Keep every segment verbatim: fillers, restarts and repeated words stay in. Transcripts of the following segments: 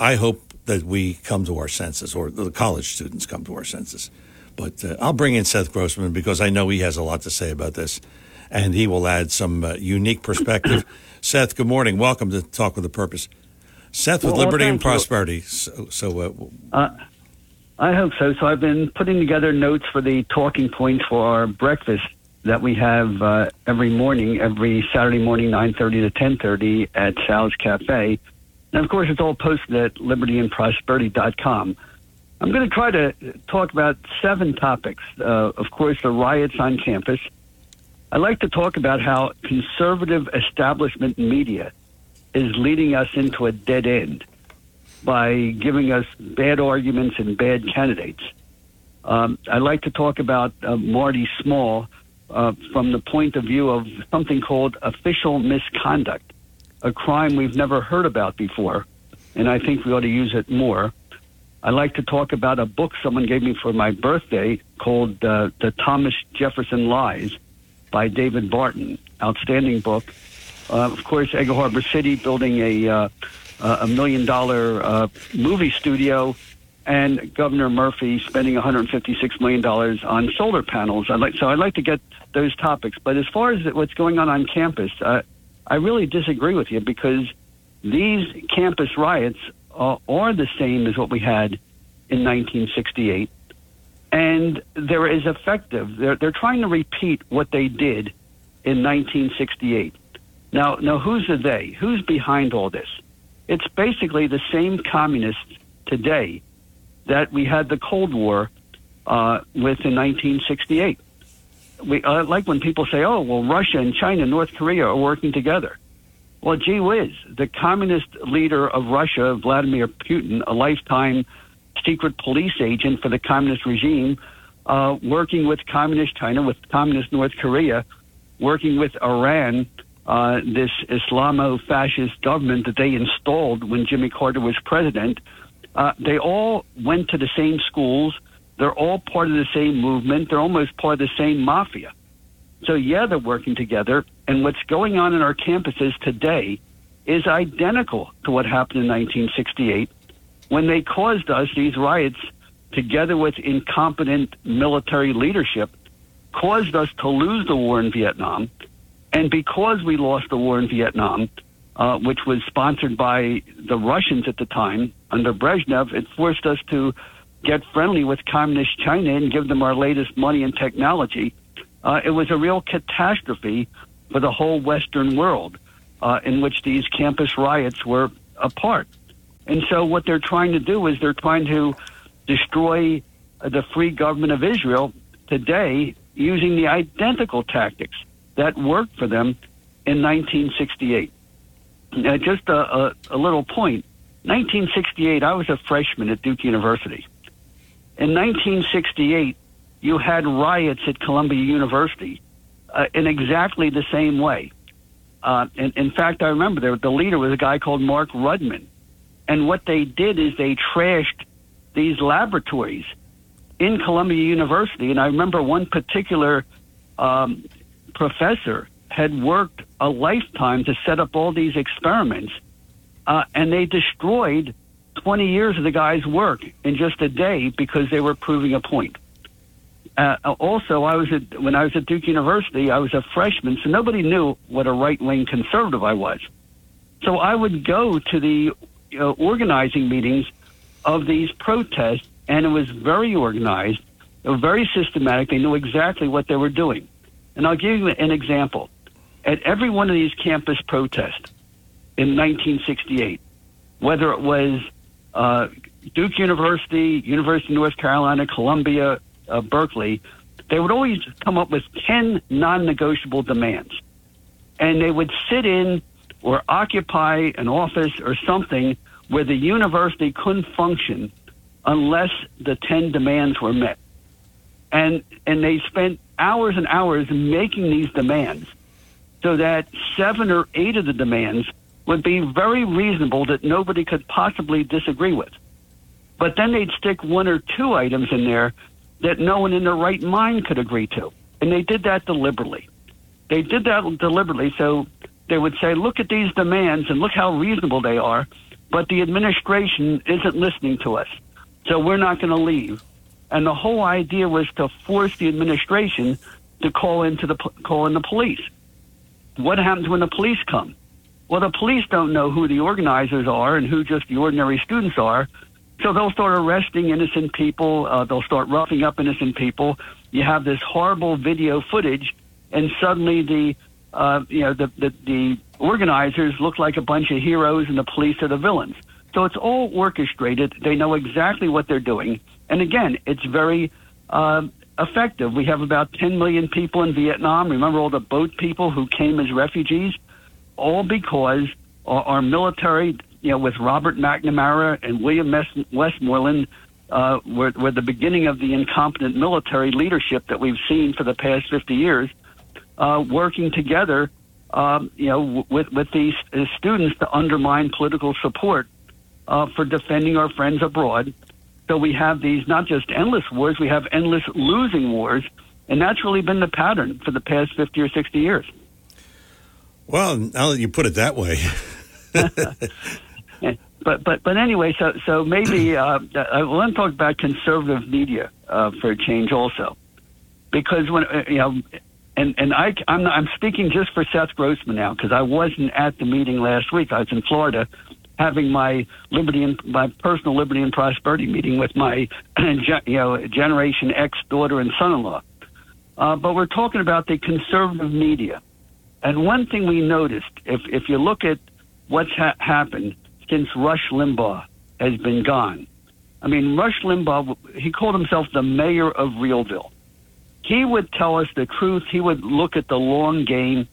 I hope that we come to our senses, or the college students come to our senses. But uh, I'll bring in Seth Grossman because I know he has a lot to say about this, and he will add some uh, unique perspective. Seth, good morning. Welcome to Talk with a Purpose. Seth with well, Liberty well, and Prosperity. So, so uh, uh, I hope so. So I've been putting together notes for the talking points for our breakfast that we have uh, every morning, every Saturday morning, nine thirty to ten thirty at Sal's Cafe. And, of course, it's all posted at liberty and prosperity dot com. I'm going to try to talk about seven topics. Uh, of course, the riots on campus. I'd like to talk about how conservative establishment media is leading us into a dead end by giving us bad arguments and bad candidates. Um, I'd like to talk about uh, Marty Small uh, from the point of view of something called official misconduct, a crime we've never heard about before, and I think we ought to use it more. I'd like to talk about a book someone gave me for my birthday called uh, The Thomas Jefferson Lies by David Barton. Outstanding book. Uh, of course, Egg Harbor City building a uh, a million dollar uh, movie studio, and Governor Murphy spending one hundred fifty-six million dollars on solar panels. I'd like, so I'd like to get those topics. But as far as what's going on on campus, uh, I really disagree with you because these campus riots uh, are the same as what we had in nineteen sixty-eight. And they're as effective. They're, they're trying to repeat what they did in nineteen sixty-eight. Now, now, who's the they? Who's behind all this? It's basically the same communists today that we had the Cold War uh, with in nineteen sixty-eight. We uh, like when people say, oh, well, Russia and China and North Korea are working together. Well, gee whiz, the communist leader of Russia, Vladimir Putin, a lifetime secret police agent for the communist regime, uh, working with communist China, with communist North Korea, working with Iran, uh, this Islamo-fascist government that they installed when Jimmy Carter was president. Uh, they all went to the same schools. They're all part of the same movement. They're almost part of the same mafia. So, yeah, they're working together. And what's going on in our campuses today is identical to what happened in nineteen sixty-eight when they caused us these riots, together with incompetent military leadership, caused us to lose the war in Vietnam. And because we lost the war in Vietnam, uh, which was sponsored by the Russians at the time under Brezhnev, it forced us to get friendly with communist China and give them our latest money and technology. Uh, it was a real catastrophe for the whole Western world uh, in which these campus riots were a part. And so what they're trying to do is they're trying to destroy uh, the free government of Israel today using the identical tactics that worked for them in nineteen sixty-eight. Now, just a, a, a little point. nineteen sixty-eight, I was a freshman at Duke University. In nineteen sixty-eight, you had riots at Columbia University uh, in exactly the same way. Uh, in, in fact, I remember there, the leader was a guy called Mark Rudman. And what they did is they trashed these laboratories in Columbia University. And I remember one particular um, professor had worked a lifetime to set up all these experiments, uh, and they destroyed twenty years of the guy's work in just a day because they were proving a point. Uh, also, I was at, when I was at Duke University, I was a freshman, so nobody knew what a right-wing conservative I was. So I would go to the uh, organizing meetings of these protests, and it was very organized, it was very systematic. They knew exactly what they were doing. And I'll give you an example. At every one of these campus protests in nineteen sixty-eight, whether it was uh, Duke University, University of North Carolina, Columbia, uh, Berkeley, they would always come up with ten non-negotiable demands. And they would sit in or occupy an office or something where the university couldn't function unless the ten demands were met. And and they spent hours and hours making these demands so that seven or eight of the demands would be very reasonable that nobody could possibly disagree with. But then they'd stick one or two items in there that no one in their right mind could agree to. And they did that deliberately. They did that deliberately so they would say, look at these demands and look how reasonable they are. but the administration isn't listening to us, so we're not going to leave. And the whole idea was to force the administration to call into the call in the police. What happens when the police come? Well, the police don't know who the organizers are and who just the ordinary students are, so they'll start arresting innocent people. Uh, they'll start roughing up innocent people. You have this horrible video footage, and suddenly the uh, you know the, the the organizers look like a bunch of heroes, and the police are the villains. So it's all orchestrated. They know exactly what they're doing, and again, it's very uh, effective. We have about ten million people in Vietnam. Remember all the boat people who came as refugees? All because our, our military, you know, with Robert McNamara and William Westmoreland, uh, were, were the beginning of the incompetent military leadership that we've seen for the past fifty years, uh, working together, um, you know, with, with these uh, students to undermine political support uh, for defending our friends abroad. So we have these not just endless wars, we have endless losing wars, and that's really been the pattern for the past fifty or sixty years. Well, now that you put it that way. but but but anyway, so so maybe uh, I want to talk about conservative media uh, for a change also, because when uh, you know, and and I I'm not, I'm speaking just for Seth Grossman now because I wasn't at the meeting last week. I was in Florida, having my liberty and my personal liberty and prosperity meeting with my you know Generation X daughter and son-in-law. Uh, but we're talking about the conservative media. And one thing we noticed, if if you look at what's ha- happened since Rush Limbaugh has been gone, I mean, Rush Limbaugh, he called himself the mayor of Realville. He would tell us the truth. He would look at the long game,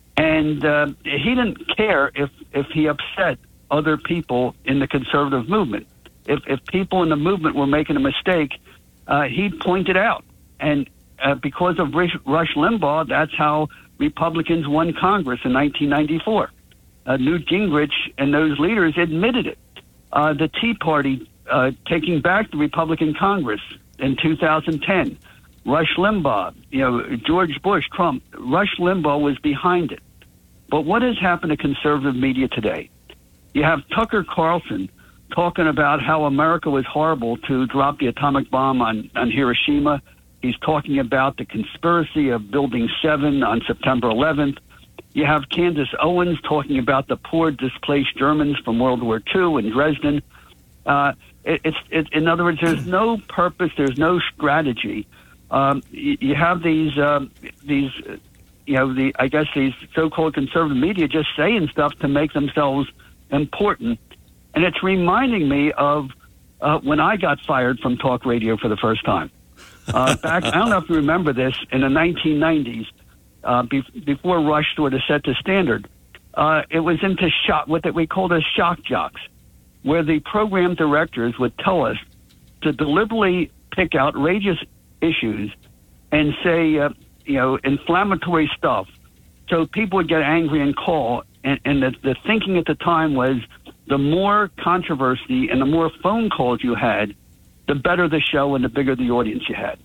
and uh, he didn't care if, if he upset other people in the conservative movement. If if people in the movement were making a mistake, uh, he'd point it out. And uh, because of Rush, Rush Limbaugh, that's how Republicans won Congress in nineteen ninety-four. Uh, Newt Gingrich and those leaders admitted it. Uh, the Tea Party uh, taking back the Republican Congress in two thousand ten. Rush Limbaugh, you know, George Bush, Trump, Rush Limbaugh was behind it. But what has happened to conservative media today? You have Tucker Carlson talking about how America was horrible to drop the atomic bomb on, on Hiroshima. He's talking about the conspiracy of Building seven on September eleventh. You have Candace Owens talking about the poor displaced Germans from World War Two in Dresden. Uh, it, it's, it, in other words, there's no purpose, there's no strategy. Um, you, you have these, um, these, you know, the I guess these so-called conservative media just saying stuff to make themselves important, and it's reminding me of uh, when I got fired from talk radio for the first time. Uh, back, I don't know if you remember this, in the nineteen nineties, uh, be, before Rush sort of set the standard, uh, it was into shock, what that we called as shock jocks, where the program directors would tell us to deliberately pick outrageous issues and say, uh, you know, inflammatory stuff, so people would get angry and call. And, and the, the thinking at the time was the more controversy and the more phone calls you had, the better the show and the bigger the audience you had.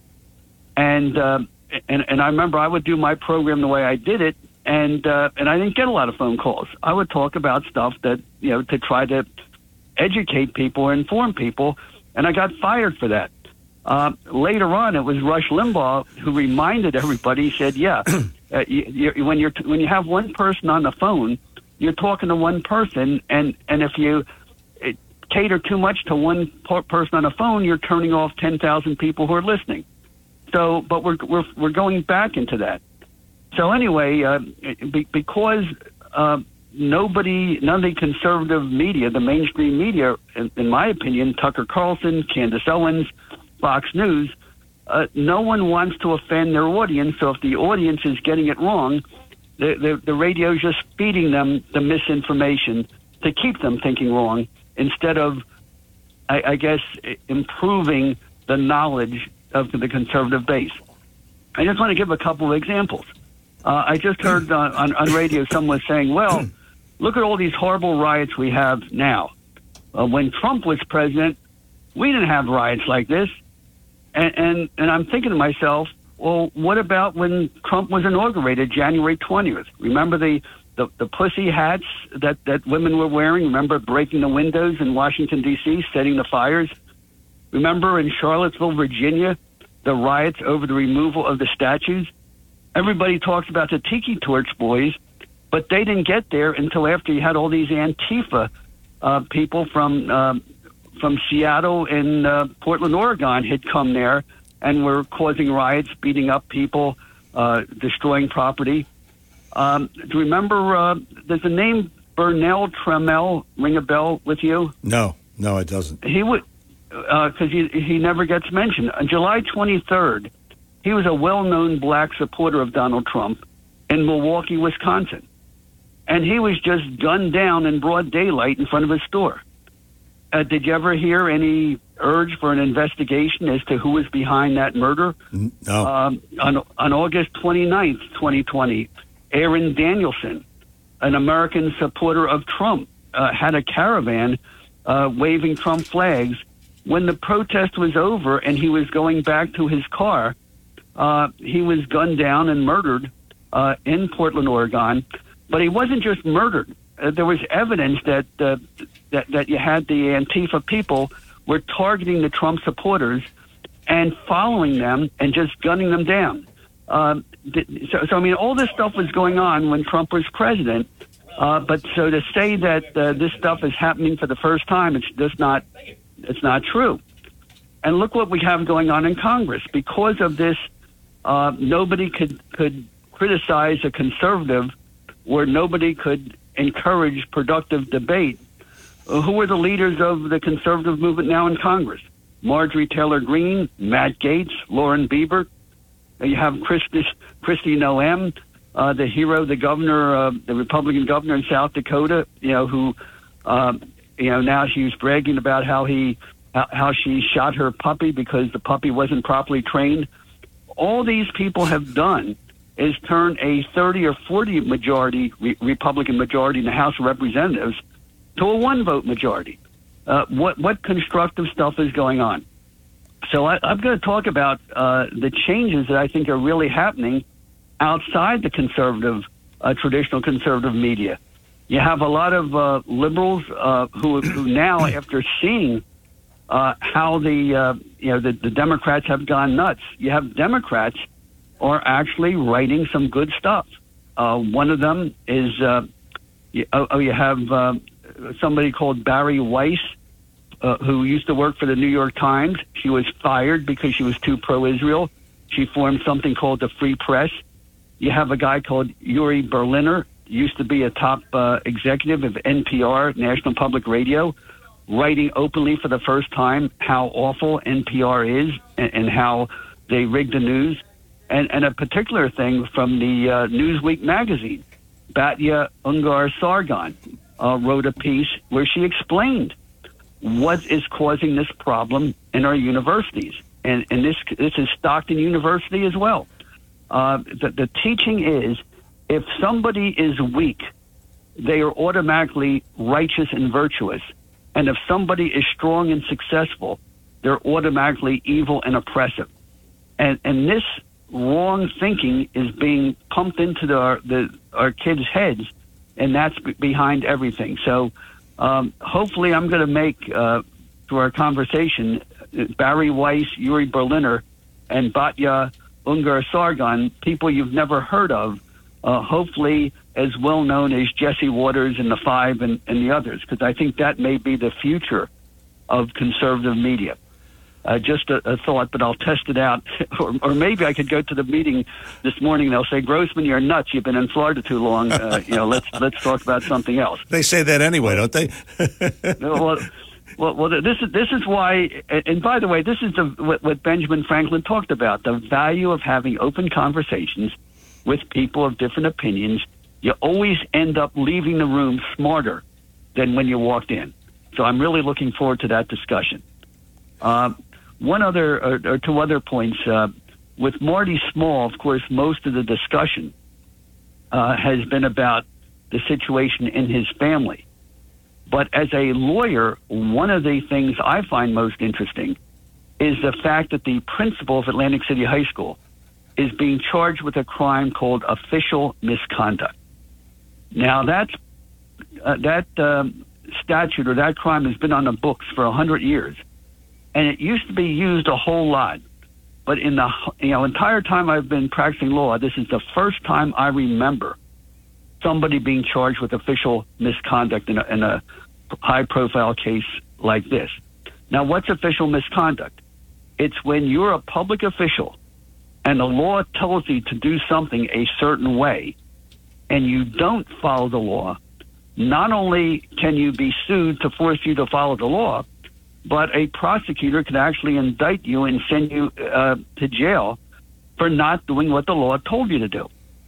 And uh, and and I remember I would do my program the way I did it, and uh, and I didn't get a lot of phone calls. I would talk about stuff that, you know, to try to educate people or inform people, and I got fired for that. Uh, later on, it was Rush Limbaugh who reminded everybody. He said, "Yeah, uh, you, you, when you're when you have one person on the phone, you're talking to one person, and and if you cater too much to one person on the phone, you're turning off ten thousand people who are listening." So, but we're we're we're going back into that. So anyway, uh, be, because uh, nobody, none of the conservative media, the mainstream media, in, in my opinion, Tucker Carlson, Candace Owens, Fox News, uh, no one wants to offend their audience. So if the audience is getting it wrong, the the, the radio is just feeding them the misinformation to keep them thinking wrong, instead of, I, I guess, improving the knowledge of the conservative base. I just want to give a couple of examples. Uh, I just heard on, on, on radio someone saying, well, look at all these horrible riots we have now. Uh, when Trump was president, we didn't have riots like this. And, and, and I'm thinking to myself, well, what about when Trump was inaugurated January twentieth? Remember the the, the pussy hats that, that women were wearing. Remember breaking the windows in Washington, D C, setting the fires? Remember in Charlottesville, Virginia, the riots over the removal of the statues? Everybody talks about the Tiki Torch boys, but they didn't get there until after you had all these Antifa uh, people from uh, from Seattle and uh, Portland, Oregon had come there and were causing riots, beating up people, uh, destroying property. Um, do you remember, uh, does the name Bernell Tremel ring a bell with you? No, no, it doesn't. He would, because uh, he, he never gets mentioned. On July twenty-third, he was a well-known black supporter of Donald Trump in Milwaukee, Wisconsin. And he was just gunned down in broad daylight in front of his store. Uh, did you ever hear any urge for an investigation as to who was behind that murder? No. Um, on, on August twenty-ninth, twenty twenty, Aaron Danielson, an American supporter of Trump, uh, had a caravan uh, waving Trump flags. When the protest was over and he was going back to his car, uh, he was gunned down and murdered uh, in Portland, Oregon. But he wasn't just murdered. Uh, there was evidence that, uh, that that you had the Antifa people were targeting the Trump supporters and following them and just gunning them down. Um, so, so, I mean, all this stuff was going on when Trump was president. Uh, but so to say that uh, this stuff is happening for the first time, it's just not, it's not true. And look what we have going on in Congress. Because of this, uh, nobody could, could criticize a conservative where nobody could encourage productive debate. Uh, who are the leaders of the conservative movement now in Congress? Marjorie Taylor Greene, Matt Gaetz, Lauren Boebert. Uh, you have Christy, Christy Noem, uh, the hero, the governor, uh, the Republican governor in South Dakota, you know, who, uh, you know, now she's bragging about how he, how, how she shot her puppy because the puppy wasn't properly trained. All these people have done is turn a thirty or forty majority, re- Republican majority in the House of Representatives to a one-vote majority. Uh, what what constructive stuff is going on? So I, I'm going to talk about uh, the changes that I think are really happening outside the conservative, uh, traditional conservative media. You have a lot of uh, liberals uh, who, who now, after seeing uh, how the uh, you know the, the Democrats have gone nuts, you have Democrats are actually writing some good stuff. Uh, one of them is, uh, you, oh, you have uh, somebody called Barry Weiss, uh, who used to work for the New York Times. She was fired because she was too pro-Israel. She formed something called the Free Press. You have a guy called Yuri Berliner, used to be a top uh, executive of N P R, National Public Radio, writing openly for the first time how awful N P R is and, and how they rig the news. And, and a particular thing from the uh, Newsweek magazine, Batya Ungar-Sargon uh, wrote a piece where she explained what is causing this problem in our universities. And, and this this is Stockton University as well. Uh, the, the teaching is if somebody is weak, they are automatically righteous and virtuous. And if somebody is strong and successful, they're automatically evil and oppressive. And, and this wrong thinking is being pumped into the, our, the, our kids' heads, and that's b- behind everything. So um, hopefully I'm going to make, uh, through our conversation, Barry Weiss, Yuri Berliner, and Batya Ungar-Sargon, people you've never heard of, uh, hopefully as well known as Jesse Waters and the Five and, and the others, because I think that may be the future of conservative media. Uh, just a, a thought, but I'll test it out. or, or maybe I could go to the meeting this morning. They'll say, Grossman, you're nuts. You've been in Florida too long. Uh, you know, let's let's talk about something else. They say that anyway, don't they? well, well, well, this is this is why. And by the way, this is the, what, what Benjamin Franklin talked about: the value of having open conversations with people of different opinions. You always end up leaving the room smarter than when you walked in. So I'm really looking forward to that discussion. Uh, One other, or, or two other points. Uh, with Marty Small, of course, most of the discussion uh, has been about the situation in his family. But as a lawyer, one of the things I find most interesting is the fact that the principal of Atlantic City High School is being charged with a crime called official misconduct. Now, that's, uh, that um, statute or that crime has been on the books for one hundred years, and it used to be used a whole lot. But in the you know entire time I've been practicing law, this is the first time I remember somebody being charged with official misconduct in a, in a high-profile case like this. Now, what's official misconduct? It's when you're a public official and the law tells you to do something a certain way and you don't follow the law. Not only can you be sued to force you to follow the law, but a prosecutor can actually indict you and send you uh, to jail for not doing what the law told you to do.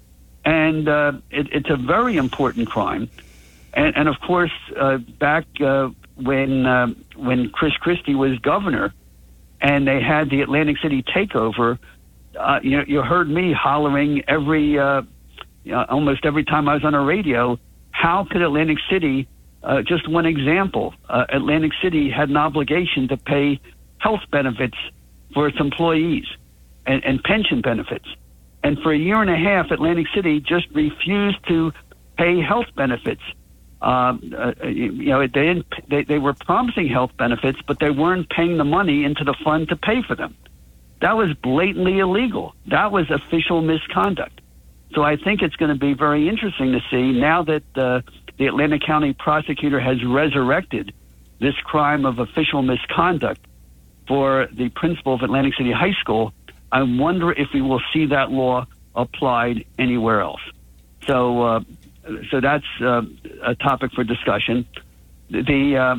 And uh, it, it's a very important crime. And, and of course, uh, back uh, when uh, when Chris Christie was governor and they had the Atlantic City takeover, uh, you know, you heard me hollering every uh, you know, almost every time I was on a radio, how could Atlantic City, uh, just one example, uh, Atlantic City had an obligation to pay health benefits for its employees and, and pension benefits. And for a year and a half, Atlantic City just refused to pay health benefits. Um, uh, you know, they, didn't, they, they were promising health benefits, but they weren't paying the money into the fund to pay for them. That was blatantly illegal. That was official misconduct. So I think it's going to be very interesting to see now that uh, the Atlanta County prosecutor has resurrected this crime of official misconduct for the principal of Atlantic City High School. I wonder if we will see that law applied anywhere else. So, uh, so that's uh, a topic for discussion. The, uh,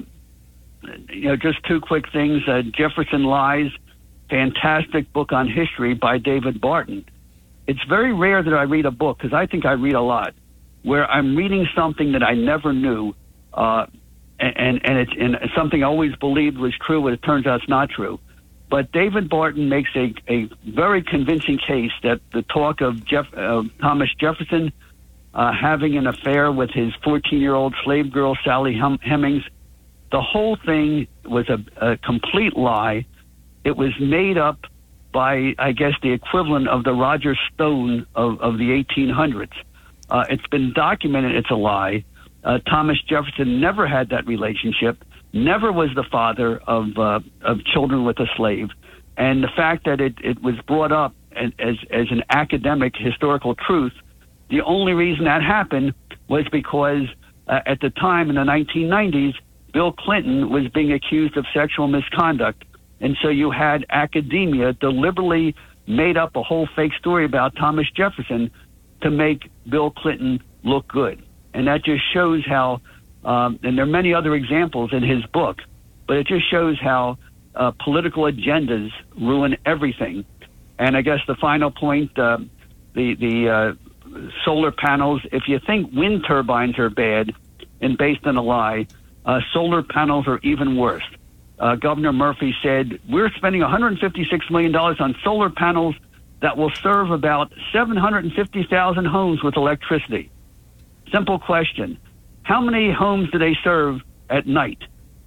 you know, just two quick things. Uh, Jefferson Lies, fantastic book on history by David Barton. It's very rare that I read a book, because I think I read a lot, where I'm reading something that I never knew, uh, and and it's and something I always believed was true, but it turns out it's not true. But David Barton makes a, a very convincing case that the talk of Jeff, uh, Thomas Jefferson uh, having an affair with his fourteen-year-old slave girl, Sally Hem- Hemings, the whole thing was a, a complete lie. It was made up by, I guess, the equivalent of the Roger Stone of, of the eighteen hundreds. Uh, it's been documented it's a lie. Uh, Thomas Jefferson never had that relationship, never was the father of uh, of children with a slave. And the fact that it, it was brought up as, as, as an academic historical truth, the only reason that happened was because uh, at the time in the nineteen nineties, Bill Clinton was being accused of sexual misconduct. And so you had academia deliberately made up a whole fake story about Thomas Jefferson to make Bill Clinton look good. And that just shows how, um, and there are many other examples in his book, but it just shows how uh, political agendas ruin everything. And I guess the final point, uh, the, the uh, solar panels, if you think wind turbines are bad and based on a lie, uh, solar panels are even worse. Uh, Governor Murphy said, we're spending one hundred fifty-six million dollars on solar panels that will serve about seven hundred fifty thousand homes with electricity. Simple question. How many homes do they serve at night?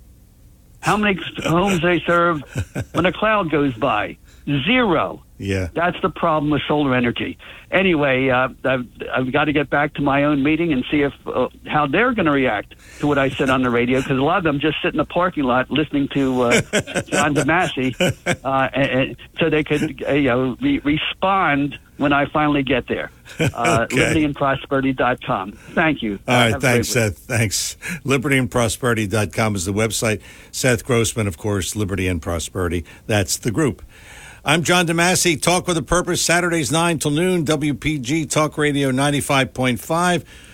How many homes do they serve when a cloud goes by? Zero. Yeah. That's the problem with solar energy. Anyway, uh, I've, I've got to get back to my own meeting and see if uh, how they're going to react to what I said on the radio, because a lot of them just sit in the parking lot listening to uh, John DeMasi, uh, and, and so they could uh, you know, re- respond when I finally get there. Uh, Okay. liberty and prosperity dot com. Thank you. All right, Have a thanks, great week. Seth. Thanks. liberty and prosperity dot com is the website. Seth Grossman, of course, Liberty and Prosperity. That's the group. I'm John DeMasi. Talk with a Purpose, Saturdays nine till noon, W P G Talk Radio ninety-five point five.